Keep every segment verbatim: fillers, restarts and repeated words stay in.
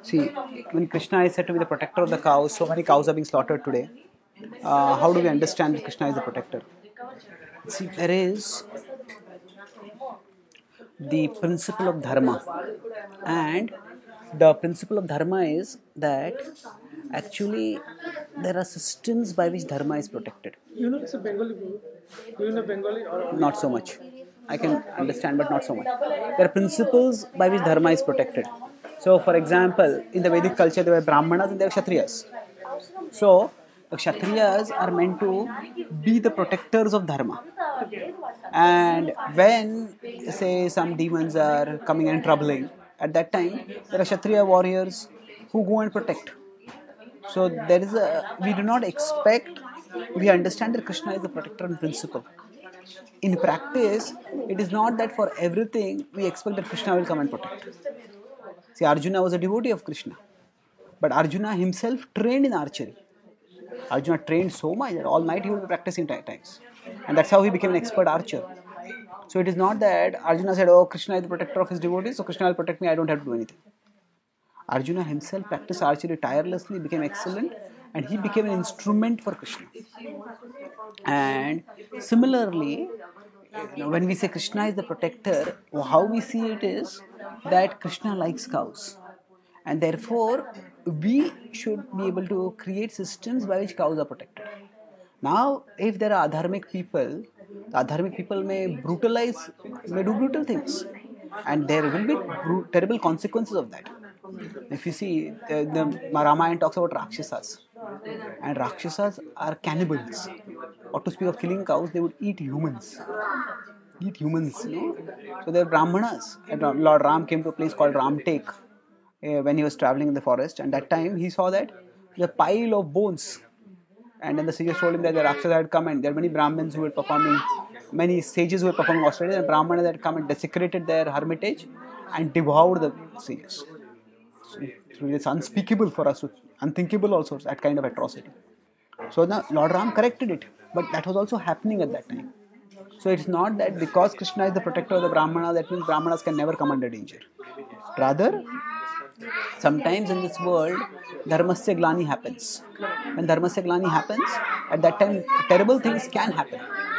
See, when Krishna is said to be the protector of the cows, so many cows are being slaughtered today. Uh, how do we understand that Krishna is the protector? See, there is the principle of dharma, and the principle of dharma is that actually there are systems by which dharma is protected. You know, it's a Bengali book. Do you know Bengali or? Not so much. I can understand, but not so much. There are principles by which dharma is protected. So, for example, in the Vedic culture, there were Brahmanas and there were Kshatriyas. So, the Kshatriyas are meant to be the protectors of dharma. And when, say, some demons are coming and troubling, at that time, there are Kshatriya warriors who go and protect. So, there is a, we do not expect, we understand that Krishna is the protector in principle. In practice, it is not that for everything we expect that Krishna will come and protect. See, Arjuna was a devotee of Krishna, but Arjuna himself trained in archery. Arjuna trained so much that all night he would be practicing times, and that's how he became an expert archer. So it is not that Arjuna said, "Oh, Krishna is the protector of his devotees, so Krishna will protect me. I don't have to do anything." Arjuna himself practiced archery tirelessly, became excellent, and he became an instrument for Krishna. And similarly, you know, when we say Krishna is the protector, how we see it is that Krishna likes cows, and therefore we should be able to create systems by which cows are protected. Now, if there are adharmic people, the adharmic people may brutalize, may do brutal things, and there will be bru- terrible consequences of that. If you see, the, the Ramayana talks about Rakshasas, and Rakshasas are cannibals. Or to speak of killing cows, they would eat humans. Eat humans, you know. So they're Brahmanas. And Lord Ram came to a place called Ramtek uh, when he was traveling in the forest, and that time he saw that the pile of bones. And then the sages told him that the Rakshasa had come, and there were many Brahmins who were performing, many sages who were performing austerities, and Brahmanas had come and desecrated their hermitage and devoured the sages. So it's unspeakable for us, to, unthinkable also, that kind of atrocity. So now Lord Ram corrected it, but that was also happening at that time. So it's not that because Krishna is the protector of the Brahmana, that means Brahmanas can never come under danger. Rather, sometimes in this world, dharmasya glani happens. When dharmasya glani happens, at that time, terrible things can happen.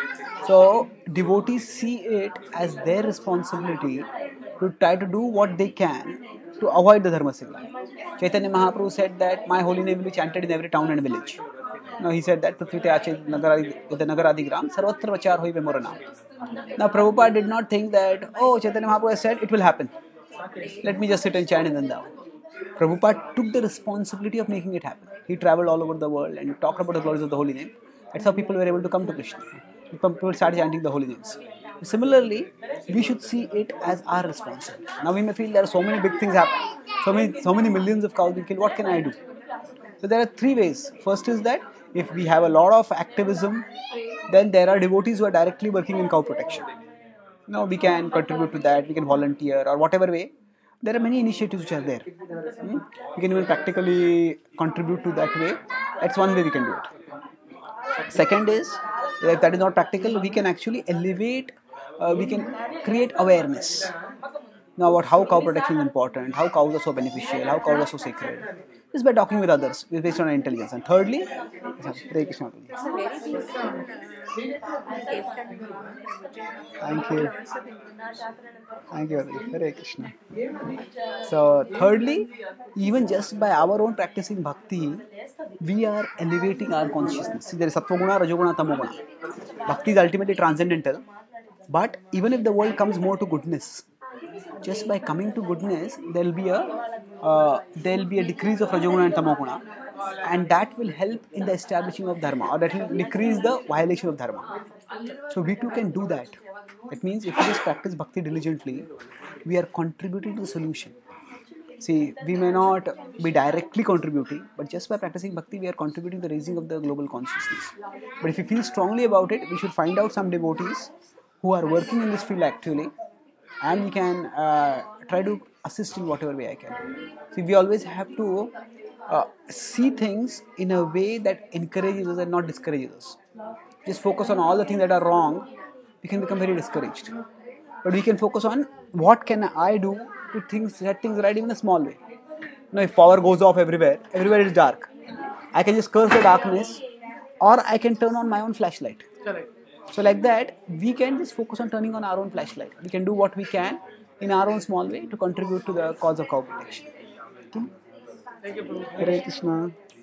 So devotees see it as their responsibility to try to do what they can to avoid the dharmasya glani. Chaitanya Mahaprabhu said that my holy name will be chanted in every town and village. Now he said that Prithvite Ache the Nagaradigram Sarvatra Vachar Hoi Vemorana. Now Prabhupada did not think that, oh, Chaitanya Mahaprabhu has said it will happen. Let me just sit and chant in Vrindavan. Prabhupada took the responsibility of making it happen. He traveled all over the world and talked about the glories of the holy name. That's how people were able to come to Krishna. People started chanting the holy names. Similarly, we should see it as our responsibility. Now we may feel there are so many big things happen, so many, so many millions of cows being killed. What can I do? So there are three ways. First is that if we have a lot of activism, then there are devotees who are directly working in cow protection. Now we can contribute to that. We can volunteer or whatever way. There are many initiatives which are there. Hmm? We can even practically contribute to that way. That's one way we can do it. Second is, if that is not practical, we can actually elevate, uh, we can create awareness. Now, about how cow protection is important, how cows are so beneficial, how cows are so sacred. Just by talking with others, based on our intelligence. And thirdly, Hare Krishna. Thank you. Thank you, Hare Krishna. So, thirdly, even just by our own practicing bhakti, we are elevating our consciousness. See, there is Sattva Guna, Rajoguna, Tamoguna. Bhakti is ultimately transcendental, but even if the world comes more to goodness, just by coming to goodness, there will be a uh, there will be a decrease of Rajoguna and Tamoguna, and that will help in the establishing of dharma, or that will decrease the violation of dharma. So we too can do that. That means if we just practice bhakti diligently, we are contributing to the solution. See, we may not be directly contributing, but just by practicing bhakti, we are contributing to the raising of the global consciousness. But if we feel strongly about it, we should find out some devotees who are working in this field actually, and we can uh, try to assist in whatever way I can. See, we always have to uh, see things in a way that encourages us and not discourages us. Just focus on all the things that are wrong, we can become very discouraged. But we can focus on what can I do to things, set things right even in a small way. You know, if power goes off everywhere, everywhere is dark. I can just curse the darkness, or I can turn on my own flashlight. Correct. So like that, we can just focus on turning on our own flashlight. We can do what we can in our own small way to contribute to the cause of cow protection. Okay? Thank you, Prabhu. Hare Krishna.